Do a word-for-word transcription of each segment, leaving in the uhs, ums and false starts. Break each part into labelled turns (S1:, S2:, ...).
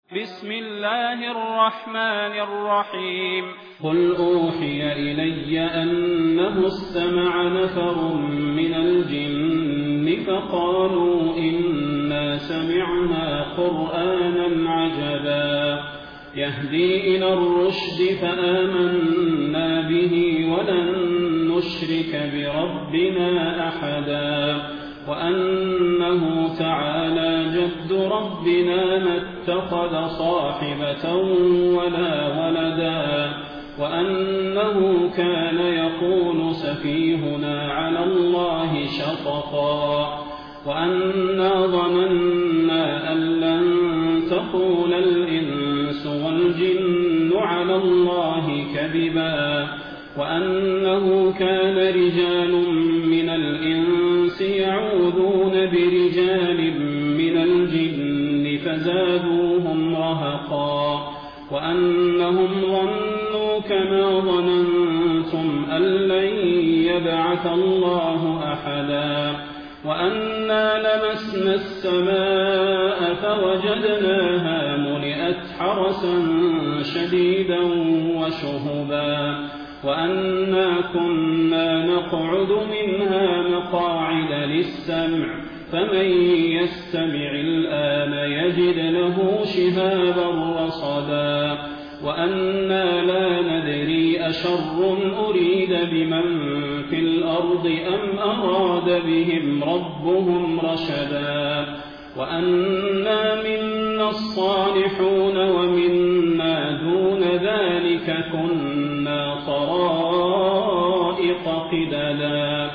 S1: بسم الله الرحمن الرحيم
S2: قل أوحي إلي أنه استمع نفر من الجن فقالوا إنا سمعنا قرآنا عجبا يهدي إلى الرشد فآمنا به ولن نشرك بربنا أحدا وأنه تعالى جد ربنا ما اتخذ صاحبة ولا ولدا وأنه كان يقول سفيهنا على الله شططا وأنا ظننا أن لن تقول الإنس والجن على الله كذبا وأنه كان رجال من الإنس يعوذون برجال من الجن فزادوهم رهقا وأنهم ظنوا كما ظننتم أن لن يبعث الله أحدا وأنا لمسنا السماء فوجدناها ملئت حرسا شديدا وشهبا وأنا كنا نقعد منها مقاعد للسمع فمن يستمع الآن يجد له شهابا رصدا وأنا لا ندري أشر أريد بمن في الأرض أم أراد بهم ربهم رشدا وأنا منا الصالحون ومنا دون ذلك كنا طرائق قددا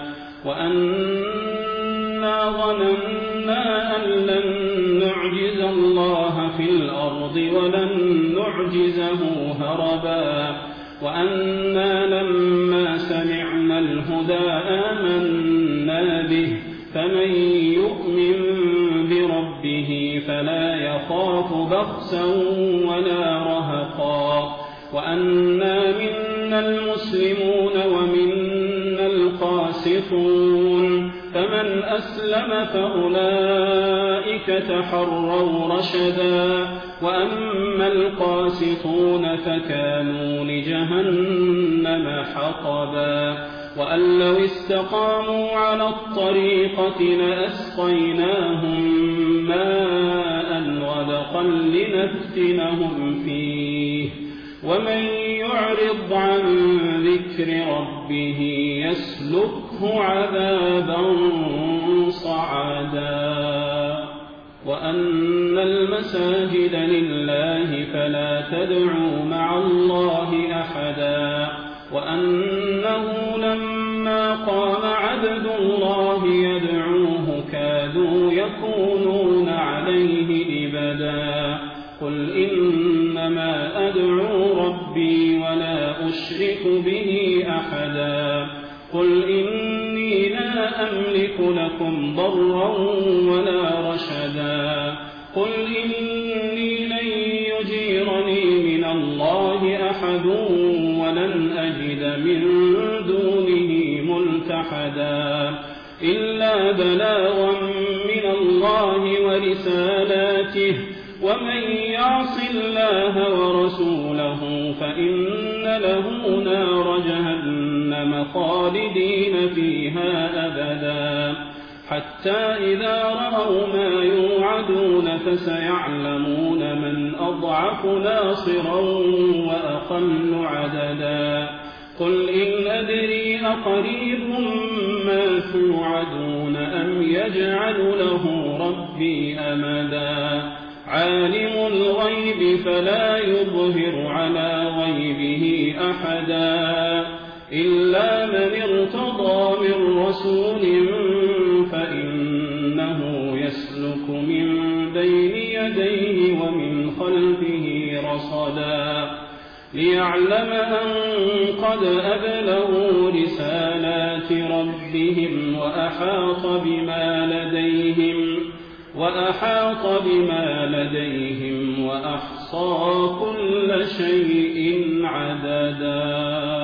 S2: وأنا ظننا أن لن نعجز الله في الأرض ولن نعجزه هربا وأنا لما سمعنا الهدى آمنا به فمن يؤمن بربه فلا يخاف بخسا ولا رهقا وأنا منا المسلمون ومنا القاسطون فمن أسلم فأولئك تحروا رشدا وأما القاسطون فكانوا لجهنم حطبا وأن لو استقاموا على الطريقة لأسقيناهم ماء غدقا لنفتنهم فيه ومن يعرض عن ذكر ربه يسلكه عذابا صعدا وأن المساجد لله فلا تدعوا مع الله أحدا وأنه لما قام عبد الله يدعوه كادوا يكونون عليه لبدا قل إنما أدعو ربي ولا أشرك به أحدا قل إني لا أملك لكم ضرا ولا رشدا قل إني لن يجيرني من الله أحد ولن أجد من دونه ملتحدا إلا بلاغا من الله ورسالاته ومن يعص الله ورسوله فإن له نار جهنم خالدين فيها أبدا حتى إذا رأوا ما يوعدون فسيعلمون من أضعف ناصرا وأقل عددا قل إن أدري أقريب ما توعدون أم يجعل له ربي أمدا عالم الغيب فلا يظهر على غيبه أحدا إلا من ارتضى من رسول فإنه يسلك من بين يديه ومن خلفه رصدا ليعلم أن قد أبلغوا رسالات ربهم وأحاط بما لديهم وأحاط بما لديهم وأحصى كل شيء عددا.